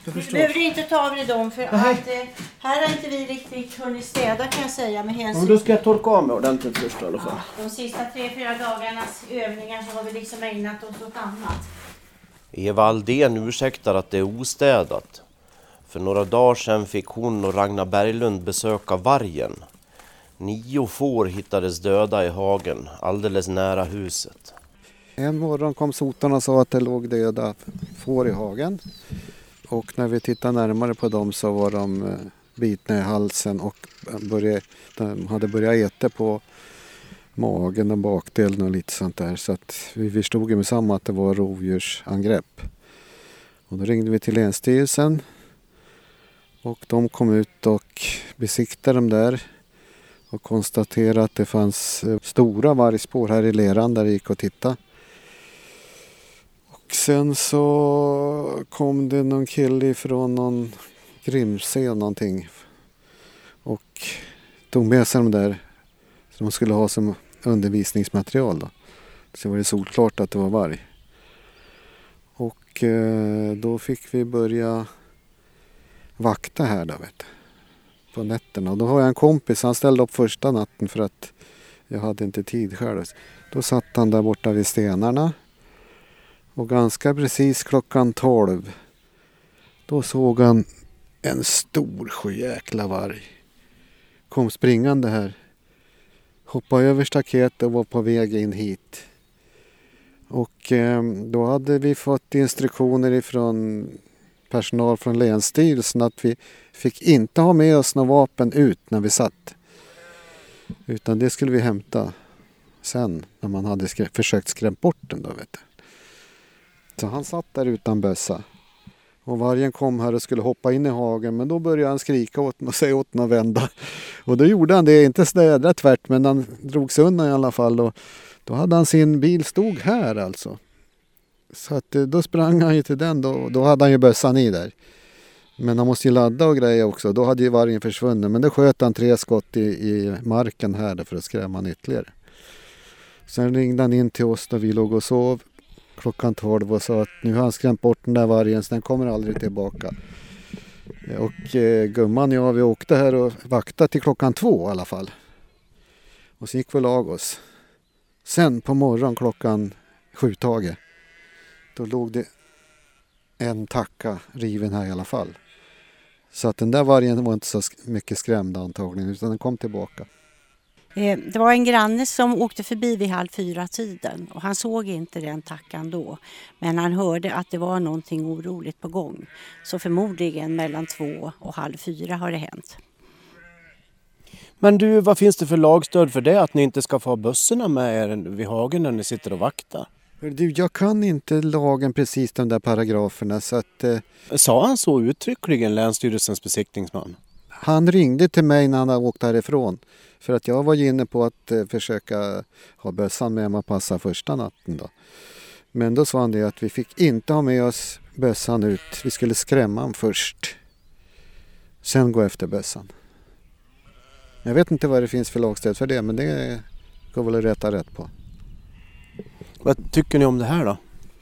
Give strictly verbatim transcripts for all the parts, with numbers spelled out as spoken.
Du behöver inte ta av dig dem för Nej. att eh, här har inte vi riktigt hunnit städa kan jag säga med hänsyn. Men då ska jag torka av mig ordentligt först i alla fall. Ja, de sista tre, fyra dagarnas övningar så har vi liksom ägnat oss åt annat. Eva Aldén ursäktar att det är ostädat. För några dagar sedan fick hon och Ragnar Berglund besöka vargen. Nio får hittades döda i hagen alldeles nära huset. En morgon kom sotarna och sa att det låg döda får i hagen. Och när vi tittade närmare på dem så var de bitna i halsen och började, de hade börjat äta på magen och bakdelen och lite sånt där. Så att vi förstod ju med samma att det var rovdjursangrepp. Och då ringde vi till Länsstyrelsen och de kom ut och besiktade dem där. Och konstaterade att det fanns stora vargspår här i leran där det gick att titta. Och sen så kom det någon kille från någon Grimsö och någonting. Och tog med sig dem där som de skulle ha som undervisningsmaterial då. Så var det solklart att det var varg. Och eh, då fick vi börja vakta här då vet du. På nätterna. Och då har jag en kompis, han ställde upp första natten för att jag hade inte tid själv. Då satt han där borta vid stenarna. Och ganska precis klockan tolv då såg han en stor sjujäkla varg. Kom springande här. Hoppade över staketet och var på väg in hit. Och eh, då hade vi fått instruktioner ifrån personal från Länsstyrelsen att vi fick inte ha med oss några vapen ut när vi satt. Utan det skulle vi hämta sen när man hade skrä- försökt skrämt bort den då vet du. Så han satt där utan bössa. Och vargen kom här och skulle hoppa in i hagen men då började han skrika åt den och säga åt den att vända. Och då gjorde han det, inte sådär tvärt men han drog sig undan i alla fall och då hade han sin bil stod här alltså. Så att då sprang han ju till den då, då hade han ju bössan i där. Men han måste ju ladda och greja också. Då hade ju vargen försvunnit. Men då sköt han tre skott i, i marken här för att skrämma han ytterligare. Sen ringde han in till oss när vi låg och sov klockan tolv och sa att nu har han skrämt bort den där vargen så den kommer aldrig tillbaka. Och eh, gumman och jag vi åkte här och vaktade till klockan två i alla fall. Och så gick vi och lag oss. Sen på morgon klockan sju taget. Då låg det en tacka riven här i alla fall. Så att den där vargen var inte så mycket skrämd antagligen utan den kom tillbaka. Det var en granne som åkte förbi vid halv fyra tiden och han såg inte den tackan då. Men han hörde att det var någonting oroligt på gång. Så förmodligen mellan två och halv fyra har det hänt. Men du, vad finns det för lagstöd för det att ni inte ska få ha bössorna med er vid hagen när ni sitter och vaktar? Du, jag kan inte lagen precis de där paragraferna så att... Eh, Sa han så uttryckligen, Länsstyrelsens besiktningsman? Han ringde till mig när han hade åkt härifrån. För att jag var inne på att eh, försöka ha bössan med mig och passa första natten då. Men då sa han det att vi fick inte ha med oss bössan ut. Vi skulle skrämma han först. Sen gå efter bössan. Jag vet inte vad det finns för lagstöd för det men det går väl att rätta rätt på. Vad tycker ni om det här då?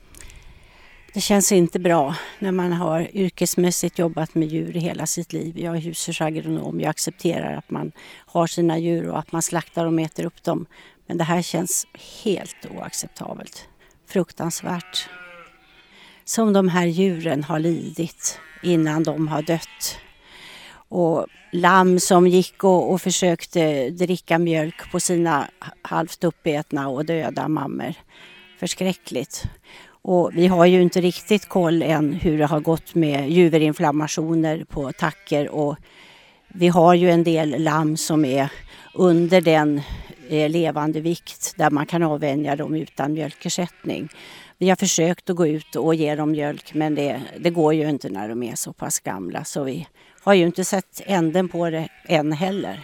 Det känns inte bra när man har yrkesmässigt jobbat med djur i hela sitt liv. Jag är husdjursagronom, jag accepterar att man har sina djur och att man slaktar och äter upp dem. Men det här känns helt oacceptabelt. Fruktansvärt. Som de här djuren har lidit innan de har dött. Och lamm som gick och, och försökte dricka mjölk på sina halvt uppätna och döda mammor. Förskräckligt. Och vi har ju inte riktigt koll än hur det har gått med juverinflammationer på tacker. Och vi har ju en del lamm som är under den eh, levande vikt där man kan avvänja dem utan mjölkersättning. Vi har försökt att gå ut och ge dem mjölk men det, det går ju inte när de är så pass gamla. Så vi har ju inte sett änden på det än heller.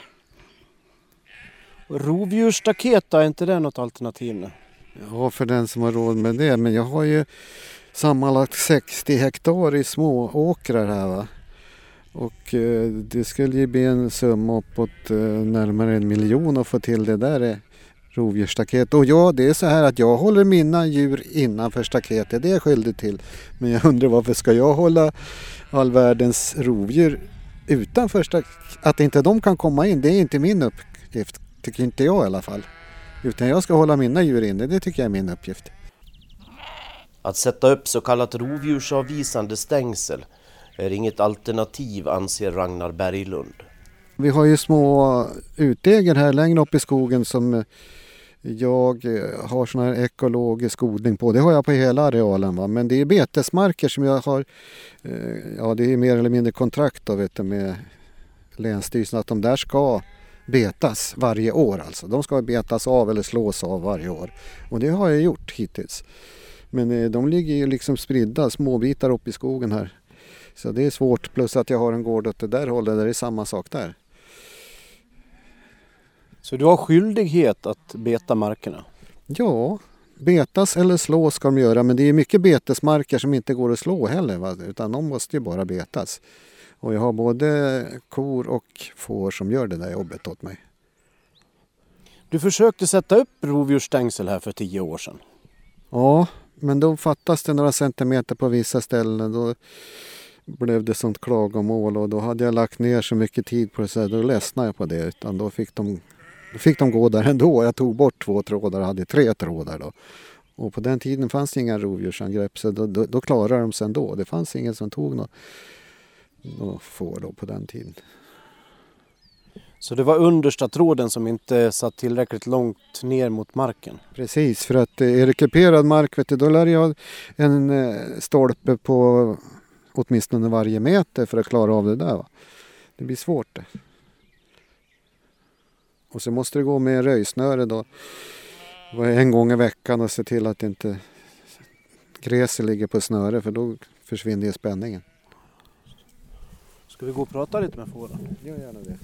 Rovdjursstaket, är inte det något alternativ nu? Ja, för den som har råd med det. Men jag har ju sammanlagt sextio hektar i små åkrar här va. Och eh, det skulle ju bli en summa uppåt eh, närmare en miljon att få till det där eh, rovdjursstaket. Och ja, det är så här att jag håller mina djur innanför staketet. Det är jag skyldig till. Men jag undrar varför ska jag hålla all världens rovdjur utan första, att inte de kan komma in, det är inte min uppgift, tycker inte jag i alla fall. Utan jag ska hålla mina djur inne, det tycker jag är min uppgift. Att sätta upp så kallat rovdjursavvisande stängsel är inget alternativ, anser Ragnar Berglund. Vi har ju små uteger här längre upp i skogen som jag har sån här ekologisk odling på. Det har jag på hela arealen, va? Men det är betesmarker som jag har, ja det är mer eller mindre kontrakt då, vet du, med Länsstyrelsen att de där ska betas varje år alltså. De ska betas av eller slås av varje år. Och det har jag gjort hittills. Men de ligger ju liksom spridda, små bitar upp i skogen här. Så det är svårt, plus att jag har en gård åt det där hållet där det är samma sak där. Så du har skyldighet att beta markerna? Ja, betas eller slå ska de göra, men det är mycket betesmarker som inte går att slå heller, va? Utan de måste ju bara betas. Och jag har både kor och får som gör det där jobbet åt mig. Du försökte sätta upp rovdjursstängsel här för tio år sedan. Ja, men då fattas det några centimeter på vissa ställen. Då blev det sånt klagomål och då hade jag lagt ner så mycket tid på det så då ledsnade jag på det. Utan då fick de, då fick de gå där ändå. Jag tog bort två trådar och hade tre trådar då. Och på den tiden fanns det inga rovdjursangrepp så då, då, då klarade de sig ändå. Det fanns ingen som tog något, något får då på den tiden. Så det var understa tråden som inte satt tillräckligt långt ner mot marken? Precis, för att eh, är det kuperad mark, vet du, då lär jag ha en eh, stolpe på åtminstone varje meter för att klara av det där. Va? Det blir svårt det. Och så måste det gå med röjsnöre då en gång i veckan och se till att inte gräset ligger på snöre för då försvinner spänningen. Ska vi gå och prata lite med fåren? Gör gärna det.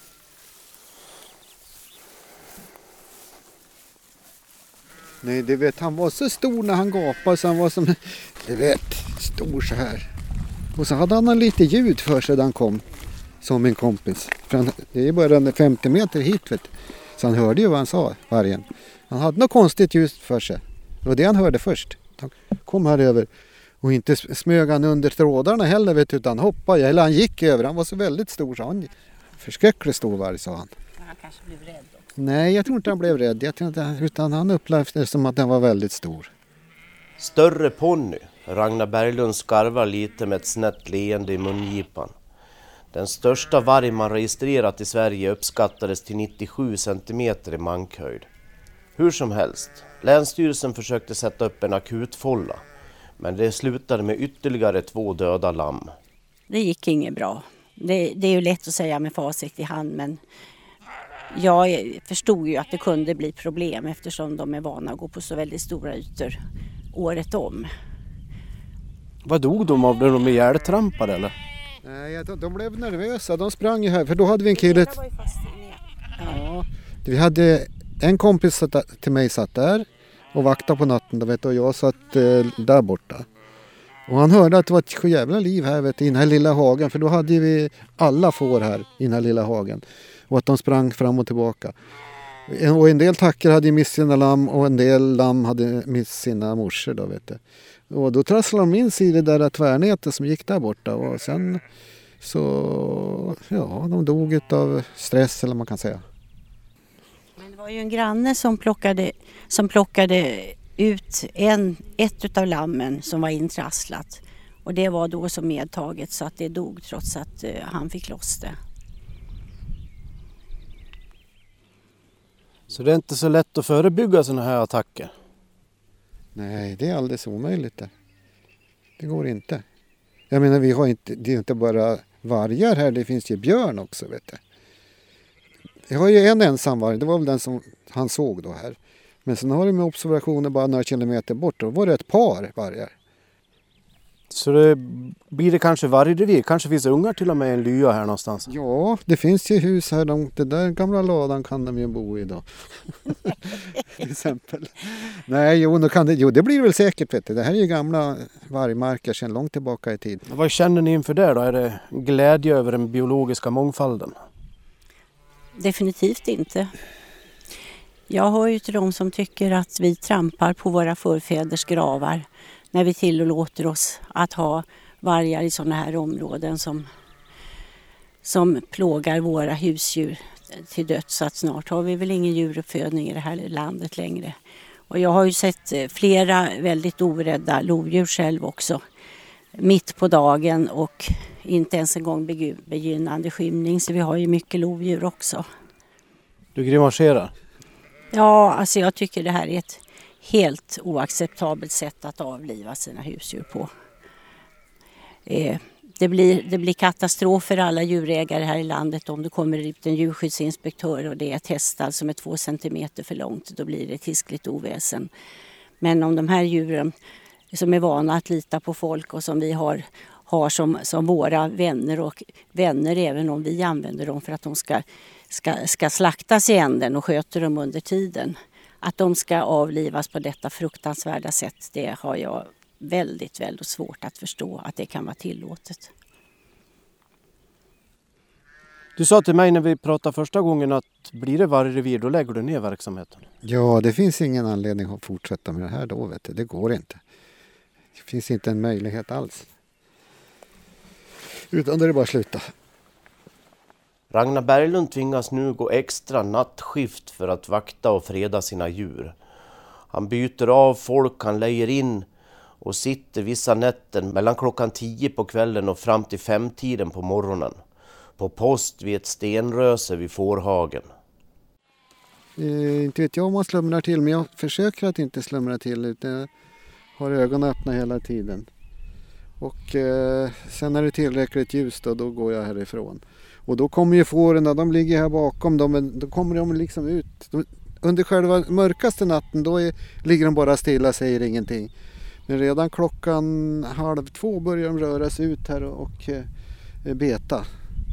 Nej, du vet, han var så stor när han gapade så han var som, du vet, stor så här. Och så hade han lite ljud för sig när han kom, som min kompis. För han, det är bara femtio meter hit, vet du. Så han hörde ju vad han sa, vargen. Han hade något konstigt ljud för sig. Det var det han hörde först. Han kom här över. Och inte smög han under trådarna heller, vet du, utan hoppade. Eller han gick över, han var så väldigt stor så han förskräckligt stor varg, sa han. Han kanske blev rädd då. Nej, jag tror inte han blev rädd. Jag tror inte, utan han upplevde det som att den var väldigt stor. Större ponny. Ragnar Berglund skarvar lite med ett snett leende i mungipan. Den största varg man registrerat i Sverige uppskattades till nittiosju centimeter i mankhöjd. Hur som helst, Länsstyrelsen försökte sätta upp en akutfålla. Men det slutade med ytterligare två döda lamm. Det gick inget bra. Det, det är ju lätt att säga med facit i hand, men jag förstod ju att det kunde bli problem eftersom de är vana att gå på så väldigt stora ytor året om. Vad dog de av? Blev de ihjältrampade eller? Nej, de blev nervösa. De sprang ju här, för då hade vi en kille... Ja, vi hade en kompis till mig satt där och vaktade på natten, då vet du, och jag satt eh, där borta. Och han hörde att det var ett så jävla liv här, vet du, i den här lilla hagen, för då hade vi alla får här i den här lilla hagen. Och att de sprang fram och tillbaka. Och en del tackor hade mist sina lamm och en del lamm hade mist sina morsor då, vet du. Och då trasslade de in sig i det där tvärnätet som gick där borta. Och sen så, ja, de dog av stress eller man kan säga. Men det var ju en granne som plockade, som plockade ut en, ett utav lammen som var intrasslat. Och det var då som medtaget så att det dog trots att uh, han fick loss det. Så det är inte så lätt att förebygga sådana här attacker? Nej, det är alldeles omöjligt det. Det går inte. Jag menar, vi har inte, det är inte bara vargar här, det finns ju björn också, vet du. Jag har ju en ensam varg, det var väl den som han såg då här. Men sen har det med observationer bara några kilometer bort, då var det ett par vargar. Så det blir det kanske vargrevir? Kanske finns ungar till och med i en lya här någonstans? Ja, det finns ju hus här. De, det där gamla ladan kan de ju bo i då. Till exempel. Nej, jo, kan det, jo, det blir väl säkert. Vet du. Det här är ju gamla vargmarker sedan långt tillbaka i tid. Vad känner ni inför det då? Är det glädje över den biologiska mångfalden? Definitivt inte. Jag hör ju till de som tycker att vi trampar på våra förfäders gravar när vi tillåter oss att ha vargar i sådana här områden som, som plågar våra husdjur till döds. Så att snart har vi väl ingen djuruppfödning i det här landet längre. Och jag har ju sett flera väldigt orädda lodjur själv också. Mitt på dagen och inte ens en gång begynnande skymning. Så vi har ju mycket lodjur också. Du grimaserar? Ja, alltså jag tycker det här är ett helt oacceptabelt sätt att avliva sina husdjur på. Eh, det, blir, det blir katastrof för alla djurägare här i landet om det kommer ut en djurskyddsinspektör och det är ett häststall som är två centimeter för långt. Då blir det ett hiskligt oväsen. Men om de här djuren som är vana att lita på folk och som vi har, har som, som våra vänner och vänner även om vi använder dem för att de ska, ska, ska slaktas i änden och sköter dem under tiden. Att de ska avlivas på detta fruktansvärda sätt, det har jag väldigt, väldigt svårt att förstå att det kan vara tillåtet. Du sa till mig när vi pratade första gången att blir det vargrevir då lägger du ner verksamheten. Ja, det finns ingen anledning att fortsätta med det här då, vet du. Det går inte. Det finns inte en möjlighet alls. Utan det är bara att sluta. Ragnar Berglund tvingas nu gå extra nattskift för att vakta och freda sina djur. Han byter av folk, han lejer in och sitter vissa nätter mellan klockan tio på kvällen och fram till femtiden på morgonen. På post vid ett stenröse vid Fårhagen. Eh, inte vet jag om man slumrar till, men jag försöker att inte slumra till utan jag har ögonen öppna hela tiden. Och eh, sen när det är tillräckligt ljus då, då går jag härifrån. Och då kommer ju fåren, de ligger här bakom, de, då kommer de liksom ut. De, under själva mörkaste natten då är, ligger de bara stilla, säger ingenting. Men redan klockan halv två börjar de röra sig ut här och, och eh, beta.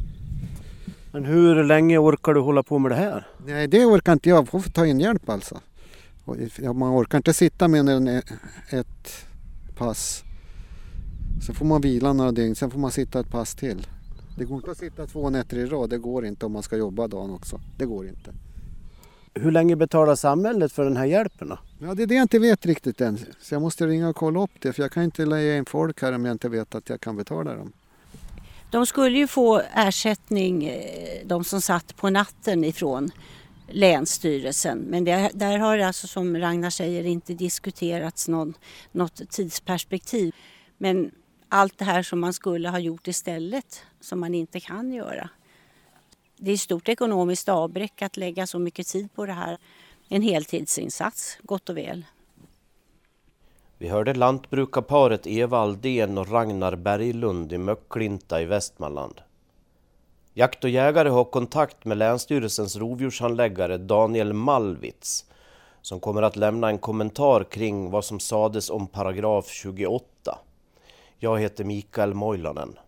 Men hur länge orkar du hålla på med det här? Nej, det orkar inte jag. Jag får ta in hjälp alltså. Och man orkar inte sitta med en, ett pass. Så får man vila några dygn, sen får man sitta ett pass till. Det går inte att sitta två nätter i rad, det går inte om man ska jobba dagen också. Det går inte. Hur länge betalar samhället för den här hjälpen då? Ja, det är det jag inte vet riktigt än. Så jag måste ringa och kolla upp det, för jag kan inte lägga in folk här om jag inte vet att jag kan betala dem. De skulle ju få ersättning, de som satt på natten ifrån Länsstyrelsen. Men det, där har alltså, som Ragnar säger, inte diskuterats någon, något tidsperspektiv. Men allt det här som man skulle ha gjort istället, som man inte kan göra. Det är stort ekonomiskt avbräck att lägga så mycket tid på det här. En heltidsinsats, gott och väl. Vi hörde lantbrukarparet Eva Aldén och Ragnar Berglund i Möcklinta i Västmanland. Jakt- och jägare har kontakt med Länsstyrelsens rovdjurshandläggare Daniel Malvitz som kommer att lämna en kommentar kring vad som sades om paragraf tjugoåtta. Jag heter Mikael Moilanen.